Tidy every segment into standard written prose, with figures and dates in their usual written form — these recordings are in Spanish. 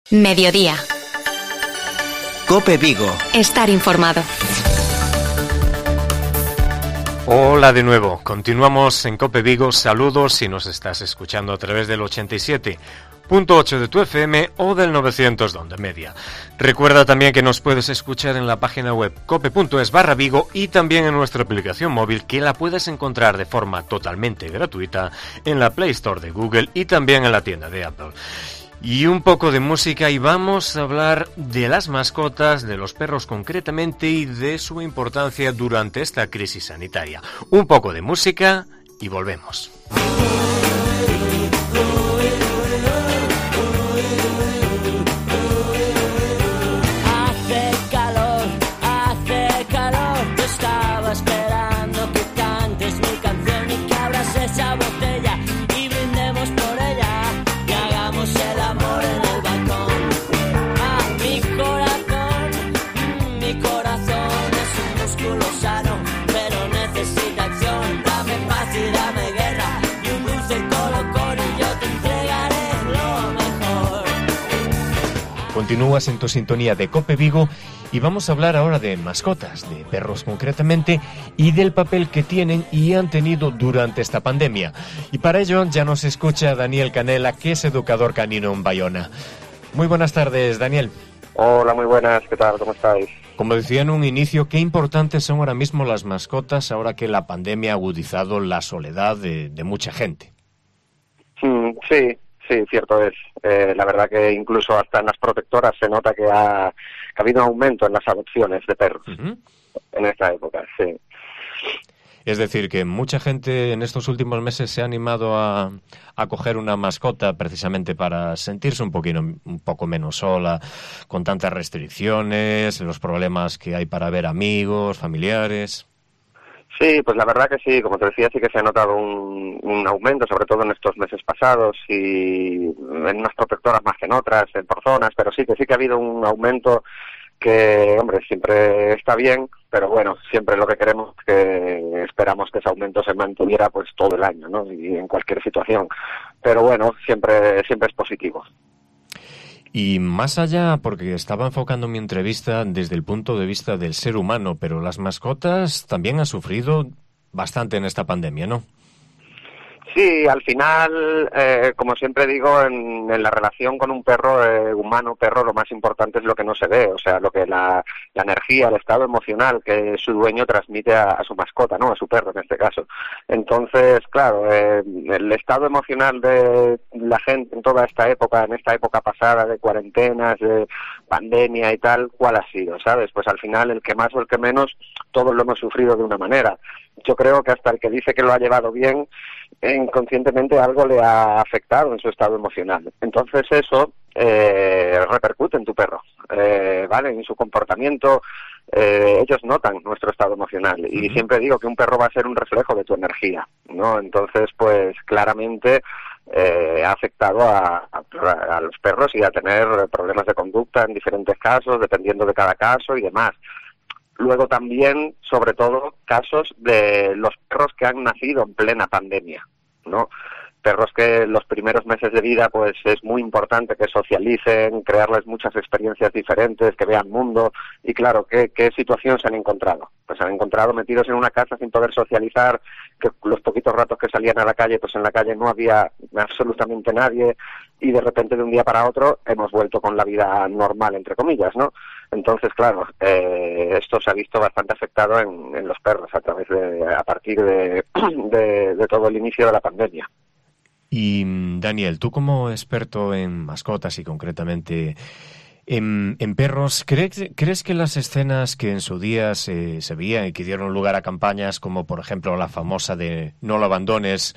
Mediodía. COPE Vigo. Estar informado. Hola de nuevo, continuamos en COPE Vigo. Saludos si nos estás escuchando a través del 87.8 de tu FM o del 900 de onda media. Recuerda también que nos puedes escuchar en la página web cope.es/Vigo y también en nuestra aplicación móvil, que la puedes encontrar de forma totalmente gratuita en la Play Store de Google y también en la tienda de Apple. Y un poco de música, y vamos a hablar de las mascotas, de los perros concretamente, y de su importancia durante esta crisis sanitaria. Un poco de música y volvemos. Hace calor, yo estaba esperando que cantes mi canción y que abras esa botella y brindemos por ella y hagamos el amor en el balcón. Mi corazón es un músculo sano, pero necesita acción. Dame paz y dame guerra y un dulce colocón y yo te entregaré lo mejor. Continúas en tu sintonía de COPE Vigo y vamos a hablar ahora de mascotas, de perros concretamente, y del papel que tienen y han tenido durante esta pandemia. Y para ello ya nos escucha Daniel Canela, que es educador canino en Bayona. Muy buenas tardes, Daniel. Hola, muy buenas, ¿qué tal? ¿Cómo estáis? Como decía en un inicio, ¿qué importantes son ahora mismo las mascotas ahora que la pandemia ha agudizado la soledad de mucha gente? Sí, cierto es. La verdad que incluso hasta en las protectoras se nota que ha habido un aumento en las adopciones de perros en esta época, sí. Es decir, que mucha gente en estos últimos meses se ha animado a coger una mascota precisamente para sentirse un poco menos sola, con tantas restricciones, los problemas que hay para ver amigos, familiares. Sí, pues la verdad que sí, como te decía, sí que se ha notado un aumento, sobre todo en estos meses pasados, y en unas protectoras más que en otras, por zonas, pero sí que ha habido un aumento que, hombre, siempre está bien, pero bueno, siempre lo que queremos, que esperamos que ese aumento se mantuviera pues todo el año, ¿no? Y en cualquier situación. Pero bueno, siempre es positivo. Y más allá, porque estaba enfocando mi entrevista desde el punto de vista del ser humano, pero las mascotas también han sufrido bastante en esta pandemia, ¿no? Sí, al final, como siempre digo, en la relación con un perro, humano-perro, lo más importante es lo que no se ve, o sea, lo que la energía, el estado emocional que su dueño transmite a su mascota, ¿no? A su perro en este caso. Entonces, claro, el estado emocional de la gente en toda esta época, en esta época pasada de cuarentenas, de pandemia y tal, ¿cuál ha sido, sabes? Pues al final, el que más o el que menos, todos lo hemos sufrido de una manera. Yo creo que hasta el que dice que lo ha llevado bien, inconscientemente algo le ha afectado en su estado emocional. Entonces eso repercute en tu perro, ¿vale? En su comportamiento. Ellos notan nuestro estado emocional y siempre digo que un perro va a ser un reflejo de tu energía, ¿no? Entonces, pues claramente ha afectado a los perros y a tener problemas de conducta en diferentes casos, dependiendo de cada caso y demás. Luego también, sobre todo, casos de los perros que han nacido en plena pandemia, ¿no? Perros que los primeros meses de vida, pues es muy importante que socialicen, crearles muchas experiencias diferentes, que vean mundo. Y claro, ¿qué situación se han encontrado? Pues se han encontrado metidos en una casa sin poder socializar, que los poquitos ratos que salían a la calle, pues en la calle no había absolutamente nadie, y de repente de un día para otro hemos vuelto con la vida normal, entre comillas, ¿no? Entonces, claro, esto se ha visto bastante afectado en los perros a partir de todo el inicio de la pandemia. Y Daniel, tú como experto en mascotas y concretamente en perros, ¿crees que las escenas que en su día se veían y que dieron lugar a campañas como por ejemplo la famosa de No lo abandones,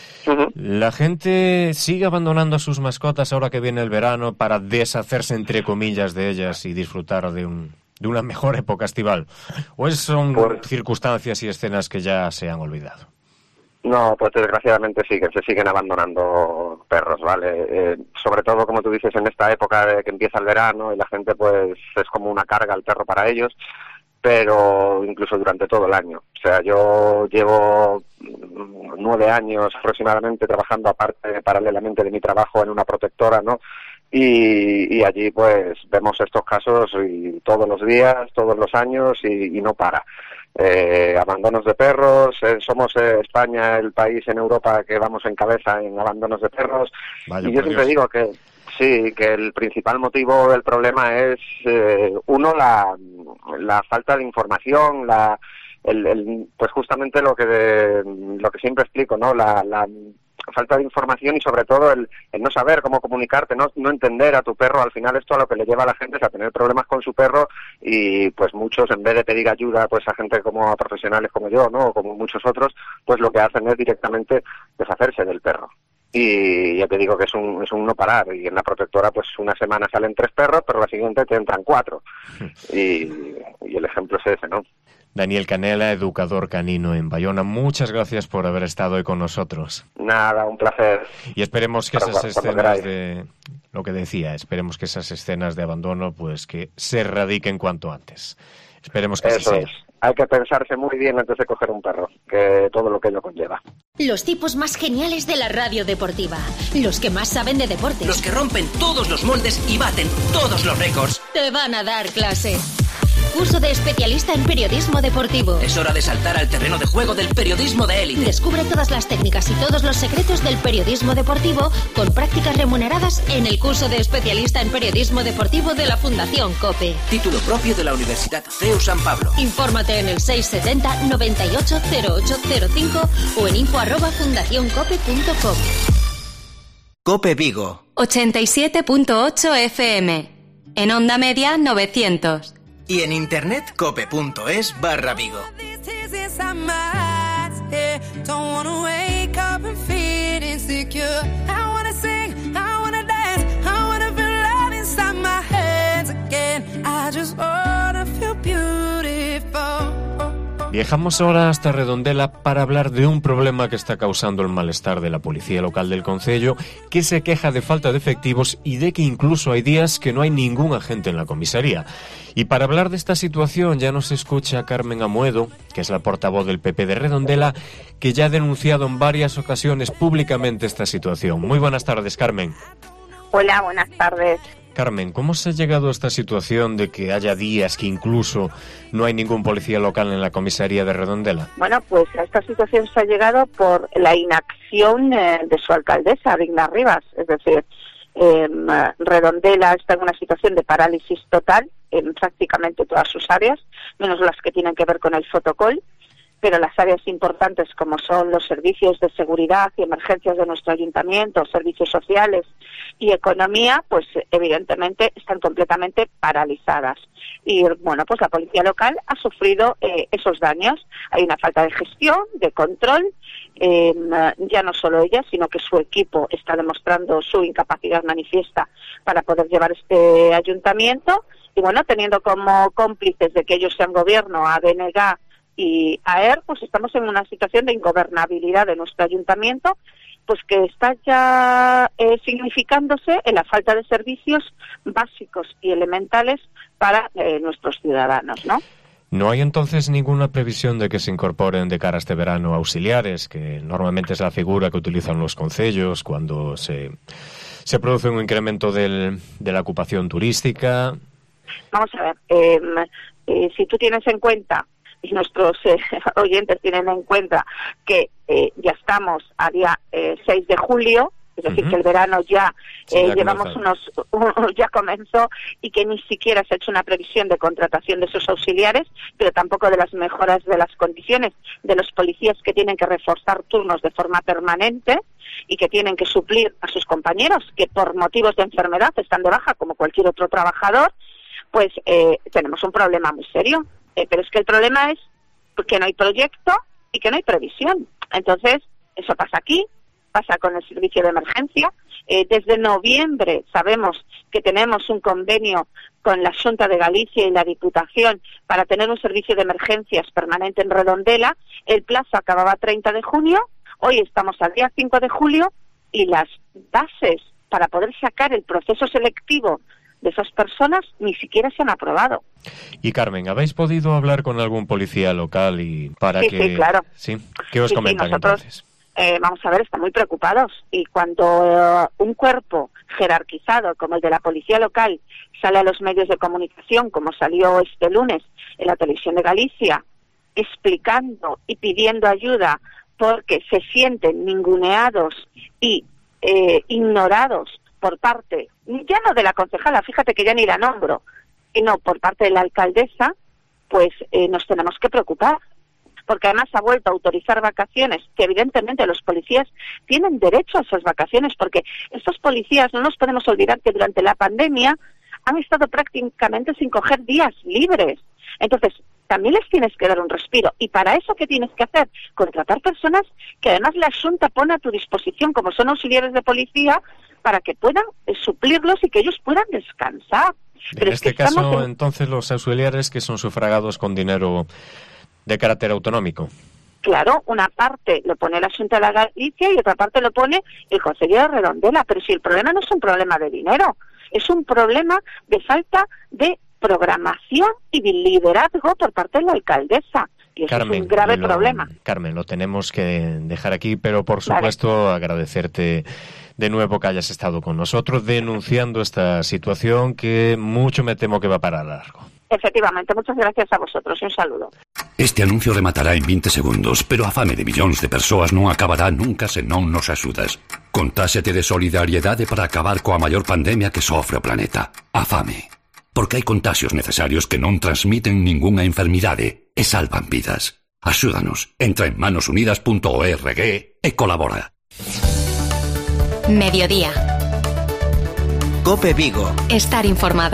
la gente sigue abandonando a sus mascotas ahora que viene el verano para deshacerse entre comillas de ellas y disfrutar de una mejor época estival? ¿O son circunstancias y escenas que ya se han olvidado? No, pues desgraciadamente se siguen abandonando perros, ¿vale? Sobre todo, como tú dices, en esta época de que empieza el verano y la gente pues es como una carga el perro para ellos, pero incluso durante todo el año. O sea, yo llevo 9 años aproximadamente trabajando aparte, paralelamente de mi trabajo en una protectora, ¿no? y allí pues vemos estos casos y todos los días, todos los años y no para. Abandonos de perros, somos España el país en Europa que vamos en cabeza en abandonos de perros. Vaya, y yo siempre digo que sí, que el principal motivo del problema es uno, la falta de información, pues justamente lo que siempre explico, ¿no? La falta de información y sobre todo el no saber cómo comunicarte, no entender a tu perro. Al final esto a lo que le lleva a la gente es a tener problemas con su perro, y pues muchos, en vez de pedir ayuda pues a gente como a profesionales como yo, ¿no? O como muchos otros, pues lo que hacen es directamente deshacerse del perro. Y ya te digo que es un no parar, y en la protectora pues una semana salen 3 perros, pero la siguiente te entran 4 y el ejemplo es ese, ¿no? Daniel Canela, educador canino en Bayona, muchas gracias por haber estado hoy con nosotros. Nada, un placer. Y esperemos que esas escenas de lo que decía, esperemos que esas escenas de abandono pues que se erradiquen cuanto antes. Esperemos que así sea. Hay que pensarse muy bien antes de coger un perro, que todo lo que ello conlleva. Los tipos más geniales de la radio deportiva, los que más saben de deportes, los que rompen todos los moldes y baten todos los récords, te van a dar clase. Curso de especialista en periodismo deportivo. Es hora de saltar al terreno de juego del periodismo de élite. Descubre todas las técnicas y todos los secretos del periodismo deportivo con prácticas remuneradas en el curso de especialista en periodismo deportivo de la Fundación COPE. Título propio de la Universidad CEU San Pablo. Infórmate en el 670 98 0805 o en info@fundacioncope.com. COPE Vigo 87.8 FM. En onda media 900. Y en internet cope.es/Vigo. Viajamos ahora hasta Redondela para hablar de un problema que está causando el malestar de la policía local del concello, que se queja de falta de efectivos y de que incluso hay días que no hay ningún agente en la comisaría. Y para hablar de esta situación ya nos escucha Carmen Amuedo, que es la portavoz del PP de Redondela, que ya ha denunciado en varias ocasiones públicamente esta situación. Muy buenas tardes, Carmen. Hola, buenas tardes. Carmen, ¿cómo se ha llegado a esta situación de que haya días que incluso no hay ningún policía local en la comisaría de Redondela? Bueno, pues a esta situación se ha llegado por la inacción de su alcaldesa, Digna Rivas. Es decir, Redondela está en una situación de parálisis total en prácticamente todas sus áreas, menos las que tienen que ver con el fotocall, pero las áreas importantes como son los servicios de seguridad y emergencias de nuestro ayuntamiento, servicios sociales y economía, pues evidentemente están completamente paralizadas. Y bueno, pues la policía local ha sufrido esos daños. Hay una falta de gestión, de control, ya no solo ella, sino que su equipo está demostrando su incapacidad manifiesta para poder llevar este ayuntamiento. Y bueno, teniendo como cómplices de que ellos sean gobierno, ADNG y AER, pues estamos en una situación de ingobernabilidad de nuestro ayuntamiento, pues que está ya significándose en la falta de servicios básicos y elementales para nuestros ciudadanos, ¿no? ¿No hay entonces ninguna previsión de que se incorporen de cara a este verano auxiliares, que normalmente es la figura que utilizan los concellos cuando se produce un incremento de la ocupación turística? Vamos a ver, si tú tienes en cuenta y nuestros oyentes tienen en cuenta que ya estamos a día 6 de julio, es decir, que el verano ya llevamos ya comenzó, y que ni siquiera se ha hecho una previsión de contratación de esos auxiliares, pero tampoco de las mejoras de las condiciones de los policías que tienen que reforzar turnos de forma permanente y que tienen que suplir a sus compañeros que por motivos de enfermedad están de baja como cualquier otro trabajador, pues tenemos un problema muy serio. Pero es que el problema es que no hay proyecto y que no hay previsión. Entonces, eso pasa aquí, pasa con el servicio de emergencia. Desde noviembre sabemos que tenemos un convenio con la Xunta de Galicia y la Diputación para tener un servicio de emergencias permanente en Redondela. El plazo acababa 30 de junio, hoy estamos al día 5 de julio y las bases para poder sacar el proceso selectivo de esas personas ni siquiera se han aprobado. Y Carmen, ¿habéis podido hablar con algún policía local y para Sí, claro. ¿Sí? ¿Qué os comentan nosotros, entonces? vamos a ver, están muy preocupados. Y cuando un cuerpo jerarquizado como el de la policía local sale a los medios de comunicación, como salió este lunes en la televisión de Galicia, explicando y pidiendo ayuda porque se sienten ninguneados y ignorados por parte, ya no de la concejala, fíjate que ya ni la nombro, sino por parte de la alcaldesa, pues nos tenemos que preocupar. Porque además ha vuelto a autorizar vacaciones, que evidentemente los policías tienen derecho a esas vacaciones, porque estos policías, no nos podemos olvidar que durante la pandemia han estado prácticamente sin coger días libres. Entonces, también les tienes que dar un respiro. Y para eso, ¿qué tienes que hacer? Contratar personas que además la Xunta pone a tu disposición, como son auxiliares de policía, para que puedan suplirlos y que ellos puedan descansar. En este caso, entonces, los auxiliares que son sufragados con dinero de carácter autonómico. Claro, una parte lo pone la Xunta de la Galicia y otra parte lo pone el consejero de Redondela. Pero si el problema no es un problema de dinero, es un problema de falta de programación y de liderazgo por parte de la alcaldesa. Y eso Carmen, es un grave problema. Carmen, lo tenemos que dejar aquí, pero por supuesto agradecerte de nuevo que hayas estado con nosotros denunciando esta situación que mucho me temo que va para largo. Efectivamente, muchas gracias a vosotros y un saludo. Este anuncio rematará en 20 segundos, pero a fame de millóns de persoas non acabará nunca se non nos axudas. Contáxete de solidariedade para acabar coa maior pandemia que sofre o planeta, a fame. Porque hai contaxios necesarios que non transmiten ningunha enfermidade e salvan vidas. Axúdanos, entra en manosunidas.org e colabora. Mediodía. COPE Vigo. Estar informado.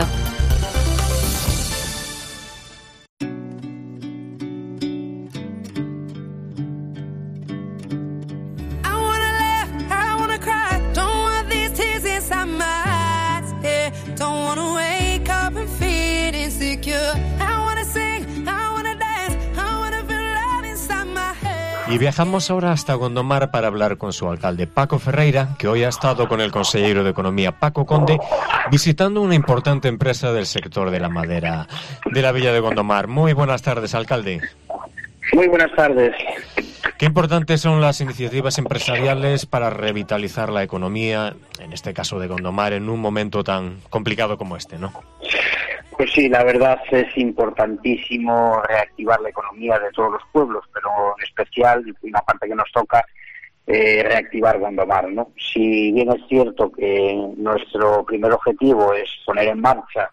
Y viajamos ahora hasta Gondomar para hablar con su alcalde Paco Ferreira, que hoy ha estado con el consejero de Economía Paco Conde visitando una importante empresa del sector de la madera de la villa de Gondomar. Muy buenas tardes, alcalde. Muy buenas tardes. Qué importantes son las iniciativas empresariales para revitalizar la economía, en este caso de Gondomar, en un momento tan complicado como este, ¿no? Pues sí, la verdad es importantísimo reactivar la economía de todos los pueblos, pero en especial, y una parte que nos toca, reactivar Gondomar, ¿no? Si bien es cierto que nuestro primer objetivo es poner en marcha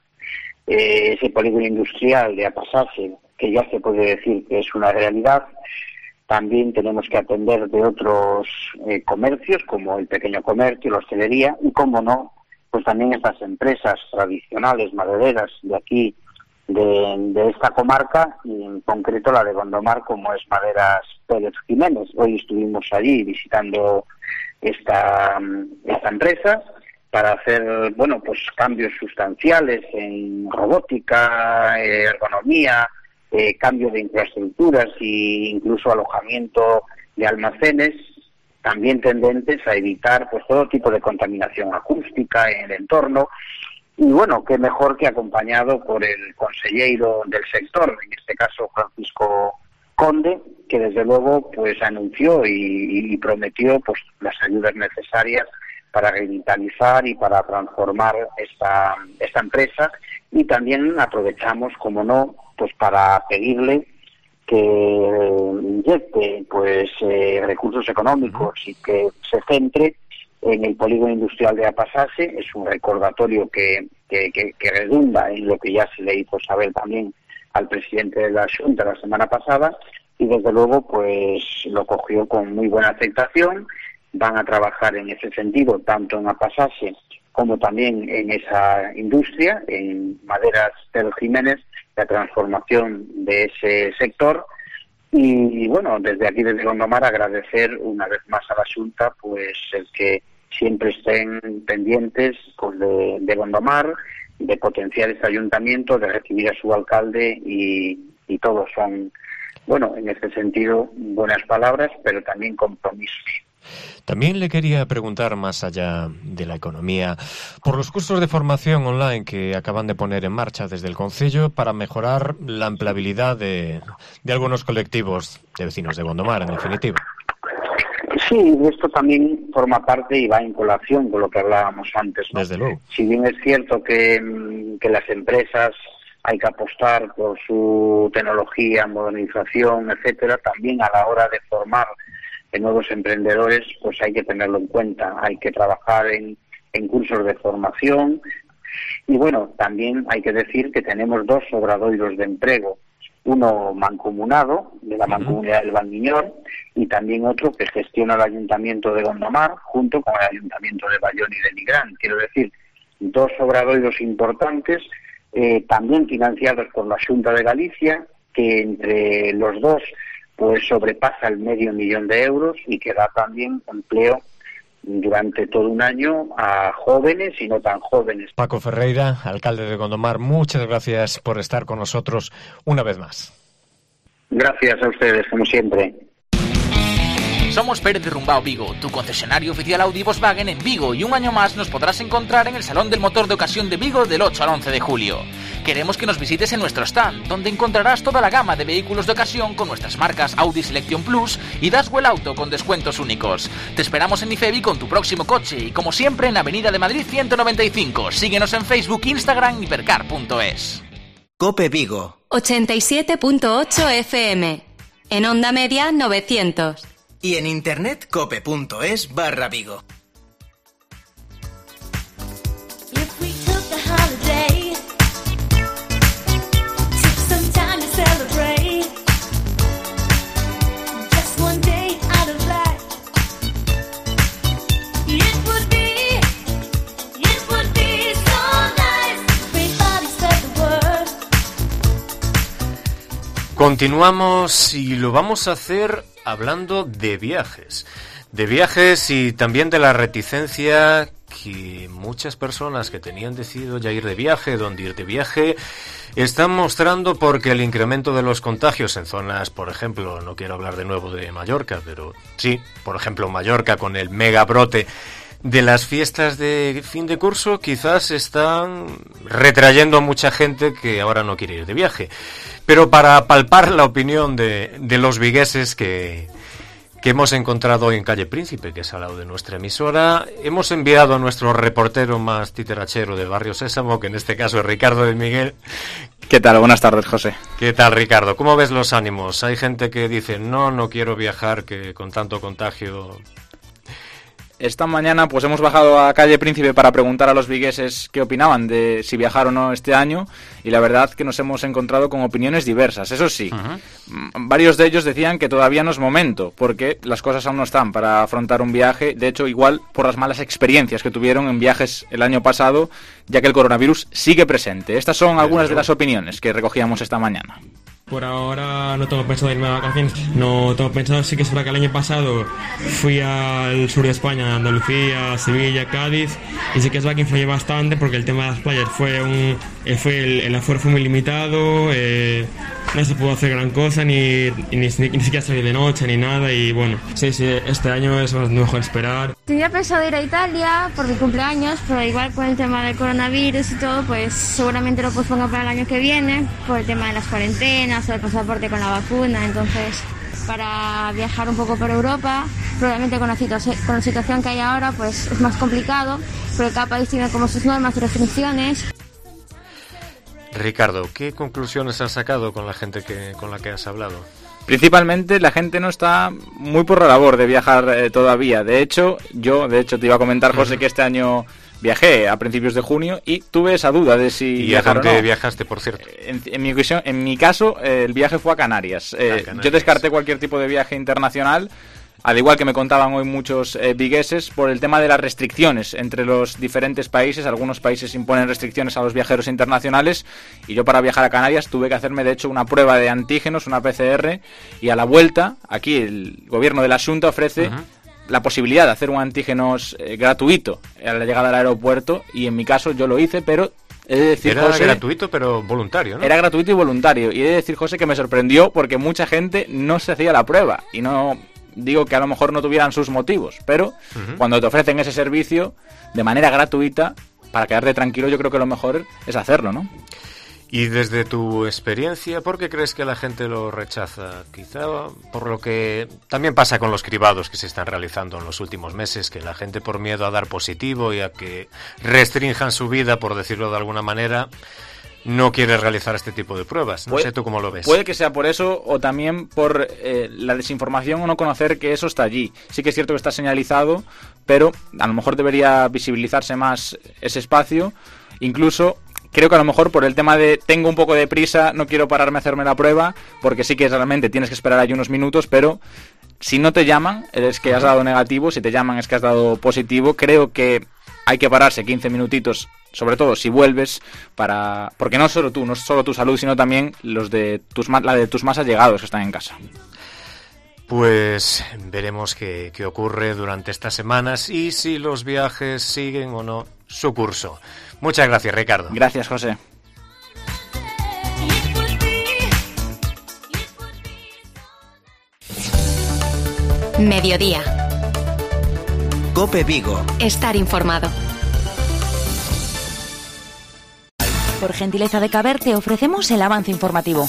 ese polígono industrial de Apasase, que ya se puede decir que es una realidad, también tenemos que atender de otros comercios, como el pequeño comercio, la hostelería, y como no, pues también estas empresas tradicionales madereras de aquí, de esta comarca, y en concreto la de Gondomar, como es Maderas Pérez Jiménez. Hoy estuvimos allí visitando esta empresa para hacer, bueno, pues cambios sustanciales en robótica, ergonomía, cambio de infraestructuras e incluso alojamiento de almacenes, también tendentes a evitar pues todo tipo de contaminación acústica en el entorno. Y bueno, qué mejor que acompañado por el consejero del sector, en este caso Francisco Conde, que desde luego pues anunció y prometió pues las ayudas necesarias para revitalizar y para transformar esta empresa. Y también aprovechamos, como no, pues para pedirle que inyecte pues recursos económicos y que se centre en el polígono industrial de Apasase. Es un recordatorio que redunda en lo que ya se le hizo saber también al presidente de la Xunta la semana pasada, y desde luego pues lo cogió con muy buena aceptación. Van a trabajar en ese sentido tanto en Apasase como también en esa industria, en Maderas Pérez Jiménez, la transformación de ese sector. Y bueno, desde aquí, desde Gondomar, agradecer una vez más a la Xunta pues el que siempre estén pendientes pues, de Gondomar, de potenciar este ayuntamiento, de recibir a su alcalde, y todos son, bueno, en este sentido, buenas palabras, pero también compromisos. También le quería preguntar, más allá de la economía, por los cursos de formación online que acaban de poner en marcha desde el Concello para mejorar la empleabilidad de algunos colectivos de vecinos de Gondomar, en definitiva. Sí, esto también forma parte y va en colación con lo que hablábamos antes, ¿no? Desde luego. Si bien es cierto que las empresas hay que apostar por su tecnología, modernización, etcétera, también a la hora de formar nuevos emprendedores, pues hay que tenerlo en cuenta. Hay que trabajar en cursos de formación y, bueno, también hay que decir que tenemos 2 obradoiros de empleo. Uno mancomunado, de la Mancomunidad del Valmiñor, y también otro que gestiona el Ayuntamiento de Gondomar, junto con el Ayuntamiento de Bayón y de Nigrán. Quiero decir, 2 obradoiros importantes, también financiados por la Xunta de Galicia, que entre los 2 pues sobrepasa el 500.000 euros y que da también empleo durante todo un año a jóvenes y no tan jóvenes. Paco Ferreira, alcalde de Gondomar, muchas gracias por estar con nosotros una vez más. Gracias a ustedes, como siempre. Somos Pérez de Rumbao Vigo, tu concesionario oficial Audi y Volkswagen en Vigo, y un año más nos podrás encontrar en el Salón del Motor de Ocasión de Vigo del 8 al 11 de julio. Queremos que nos visites en nuestro stand, donde encontrarás toda la gama de vehículos de ocasión con nuestras marcas Audi Selection Plus y Daswell Auto con descuentos únicos. Te esperamos en Ifevi con tu próximo coche y, como siempre, en Avenida de Madrid 195. Síguenos en Facebook, Instagram y Hipercar.es. Cope Vigo 87.8 FM. En onda media 900. y en internet cope.es/Vigo. Continuamos y lo vamos a hacer hablando de viajes y también de la reticencia que muchas personas que tenían decidido ya ir de viaje, dónde ir de viaje, están mostrando, porque el incremento de los contagios en zonas, por ejemplo, no quiero hablar de nuevo de Mallorca, pero sí, por ejemplo Mallorca, con el mega brote de las fiestas de fin de curso, quizás están retrayendo a mucha gente que ahora no quiere ir de viaje. Pero para palpar la opinión de los vigueses que hemos encontrado hoy en Calle Príncipe, que es al lado de nuestra emisora, hemos enviado a nuestro reportero más titirachero de Barrio Sésamo, que en este caso es Ricardo de Miguel. ¿Qué tal? Buenas tardes, José. ¿Qué tal, Ricardo? ¿Cómo ves los ánimos? Hay gente que dice, no quiero viajar, que con tanto contagio... Esta mañana pues hemos bajado a Calle Príncipe para preguntar a los vigueses qué opinaban de si viajar o no este año, y la verdad que nos hemos encontrado con opiniones diversas. Eso sí, varios de ellos decían que todavía no es momento, porque las cosas aún no están para afrontar un viaje. De hecho, igual por las malas experiencias que tuvieron en viajes el año pasado, ya que el coronavirus sigue presente. Estas son algunas de las opiniones que recogíamos esta mañana. Por ahora no tengo pensado irme de vacaciones, no tengo pensado, sí que es verdad que el año pasado fui al sur de España, Andalucía, Sevilla, Cádiz, y sí que es verdad que influyó bastante porque el tema de las playas el aforo fue muy limitado, no se pudo hacer gran cosa, ni siquiera salir de noche ni nada, y bueno, sí, este año es mejor esperar. Tenía pensado ir a Italia por mi cumpleaños, pero igual por el tema del coronavirus y todo, pues seguramente lo pospongo para el año que viene, por el tema de las cuarentenas, el pasaporte con la vacuna. Entonces, para viajar un poco por Europa, probablemente con la situación que hay ahora, pues es más complicado, porque cada país tiene como sus normas y restricciones. Ricardo, ¿qué conclusiones has sacado con la gente con la que has hablado? Principalmente la gente no está muy por la labor de viajar todavía. De hecho, te iba a comentar, José, que este año viajé a principios de junio y tuve esa duda de si viajar o no. ¿Y a dónde viajaste, por cierto? En mi caso, el viaje fue a Canarias. Yo descarté cualquier tipo de viaje internacional, al igual que me contaban hoy muchos vigueses, por el tema de las restricciones entre los diferentes países. Algunos países imponen restricciones a los viajeros internacionales, y yo para viajar a Canarias tuve que hacerme, de hecho, una prueba de antígenos, una PCR, y a la vuelta, aquí el gobierno de la Xunta ofrece la posibilidad de hacer un antígenos gratuito a la llegada al aeropuerto, y en mi caso yo lo hice, pero he de decir, era José, gratuito pero voluntario, ¿no? Era gratuito y voluntario, y he de decir, José, que me sorprendió porque mucha gente no se hacía la prueba, y no digo que a lo mejor no tuvieran sus motivos, pero cuando te ofrecen ese servicio de manera gratuita, para quedarte tranquilo, yo creo que lo mejor es hacerlo, ¿no? Y desde tu experiencia, ¿por qué crees que la gente lo rechaza? Quizá por lo que también pasa con los cribados que se están realizando en los últimos meses, que la gente, por miedo a dar positivo y a que restrinjan su vida, por decirlo de alguna manera, no quiere realizar este tipo de pruebas. No sé tú cómo lo ves. Puede que sea por eso o también por la desinformación o no conocer que eso está allí. Sí que es cierto que está señalizado, pero a lo mejor debería visibilizarse más ese espacio. Incluso creo que a lo mejor por el tema de tengo un poco de prisa, no quiero pararme a hacerme la prueba, porque sí que realmente tienes que esperar ahí unos minutos, pero si no te llaman es que has dado negativo, si te llaman es que has dado positivo. Creo que hay que pararse 15 minutitos, sobre todo si vuelves, porque no solo tú, no solo tu salud, sino también la de tus más allegados que están en casa. Pues veremos qué ocurre durante estas semanas y si los viajes siguen o no su curso. Muchas gracias, Ricardo. Gracias, José. Mediodía. COPE Vigo. Estar informado. Por gentileza de Caber te ofrecemos el avance informativo.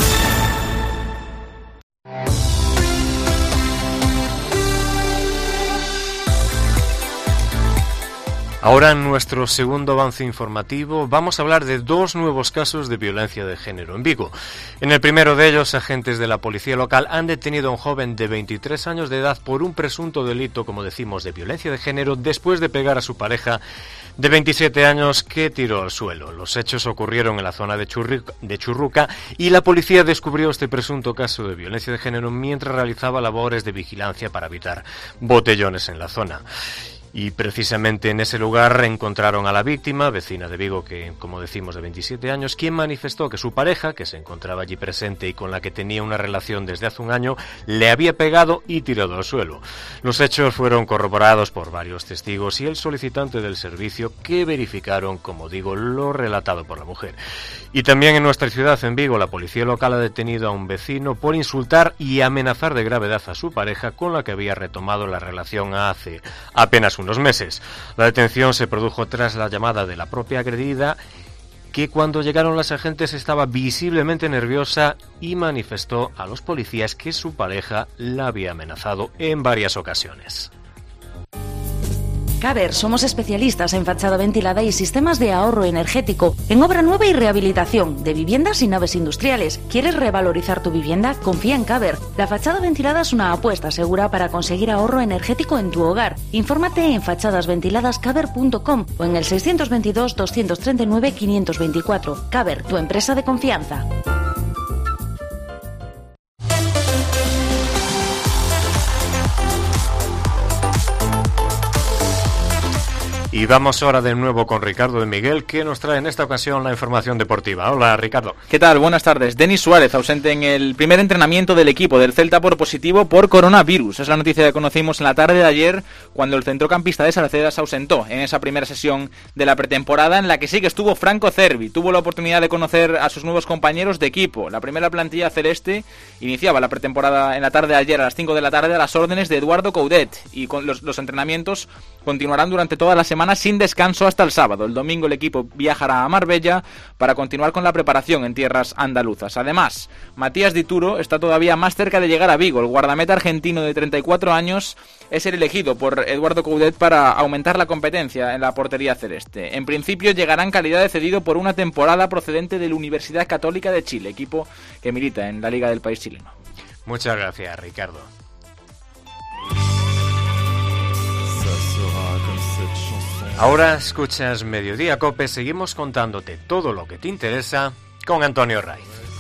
Ahora, en nuestro segundo avance informativo, vamos a hablar de 2 nuevos casos de violencia de género en Vigo. En el primero de ellos, agentes de la policía local han detenido a un joven de 23 años de edad por un presunto delito, como decimos, de violencia de género, después de pegar a su pareja de 27 años que tiró al suelo. Los hechos ocurrieron en la zona de Churruca y la policía descubrió este presunto caso de violencia de género mientras realizaba labores de vigilancia para evitar botellones en la zona. Y precisamente en ese lugar encontraron a la víctima, vecina de Vigo, que, como decimos, de 27 años, quien manifestó que su pareja, que se encontraba allí presente y con la que tenía una relación desde hace un año, le había pegado y tirado al suelo. Los hechos fueron corroborados por varios testigos y el solicitante del servicio, que verificaron, como digo, lo relatado por la mujer. Y también en nuestra ciudad, en Vigo, la policía local ha detenido a un vecino por insultar y amenazar de gravedad a su pareja, con la que había retomado la relación hace apenas unos meses. La detención se produjo tras la llamada de la propia agredida, que cuando llegaron los agentes estaba visiblemente nerviosa y manifestó a los policías que su pareja la había amenazado en varias ocasiones. Caber, somos especialistas en fachada ventilada y sistemas de ahorro energético, en obra nueva y rehabilitación de viviendas y naves industriales. ¿Quieres revalorizar tu vivienda? Confía en Caber. La fachada ventilada es una apuesta segura para conseguir ahorro energético en tu hogar. Infórmate en fachadasventiladascaber.com o en el 622 239 524. Caber, tu empresa de confianza. Y vamos ahora de nuevo con Ricardo de Miguel, que nos trae en esta ocasión la información deportiva. Hola, Ricardo. ¿Qué tal? Buenas tardes. Denis Suárez, ausente en el primer entrenamiento del equipo del Celta por positivo por coronavirus. Es la noticia que conocimos en la tarde de ayer, cuando el centrocampista de Salceda se ausentó en esa primera sesión de la pretemporada, en la que sí que estuvo Franco Cervi. Tuvo la oportunidad de conocer a sus nuevos compañeros de equipo. La primera plantilla celeste iniciaba la pretemporada en la tarde de ayer a las 5 de la tarde a las órdenes de Eduardo Coudet, y con los entrenamientos continuarán durante toda la semana sin descanso hasta el sábado. El domingo el equipo viajará a Marbella para continuar con la preparación en tierras andaluzas. Además, Matías Dituro está todavía más cerca de llegar a Vigo. El guardameta argentino de 34 años es el elegido por Eduardo Coudet para aumentar la competencia en la portería celeste. En principio llegará en calidad de cedido por una temporada procedente de la Universidad Católica de Chile, equipo que milita en la Liga del país chileno. Muchas gracias, Ricardo. Ahora escuchas Mediodía Cope, seguimos contándote todo lo que te interesa con Antonio Raiz.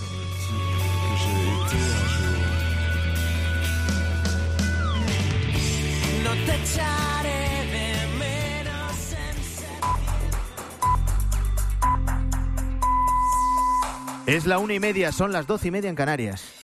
No te echaré de menos Es la 1:30, son las 12:30 en Canarias.